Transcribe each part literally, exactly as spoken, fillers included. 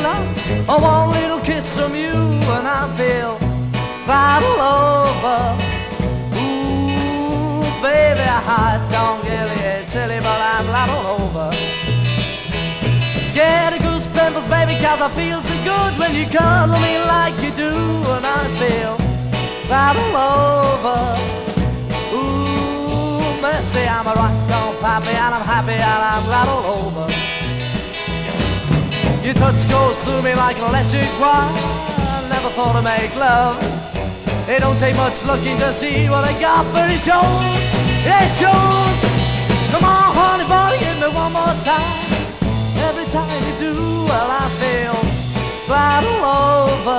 love, or one little kiss from you, and I feel right all over. Ooh, baby, I don't get it silly, but I'm right all over. Get a goose pimples, baby, cause I feel so good when you cuddle me like you do, and I feel right all over. Ooh, mercy, I'm a rock-on pappy, and I'm happy, and I'm right all over. Your touch goes through me like an electric wire. I never thought I'd make love. It don't take much looking to see what I got, but it shows, it shows. Come on, honey, buddy, give me one more time. Every time you do, well, I feel right all over.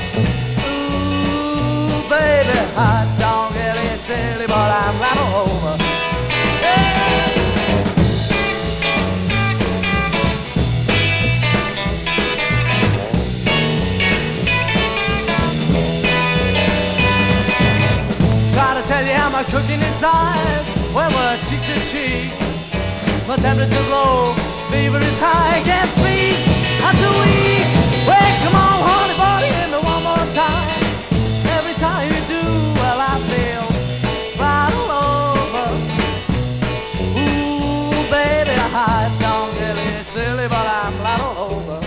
Ooh, baby, I don't get it silly, but I'm right all over. Yeah. Tell you how my cooking inside when we're cheek to cheek. My temperature's low, fever is high. Can't speak, I'm too weak. Well, come on, honey, buddy, hit me one more time. Every time you do, well, I feel right all over. Ooh, baby, I don't get it silly, but I'm right all over.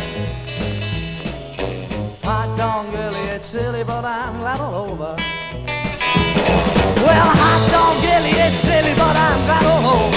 I don't really get silly, but I'm right all over. Well, I don't get it silly, but I'm right all over.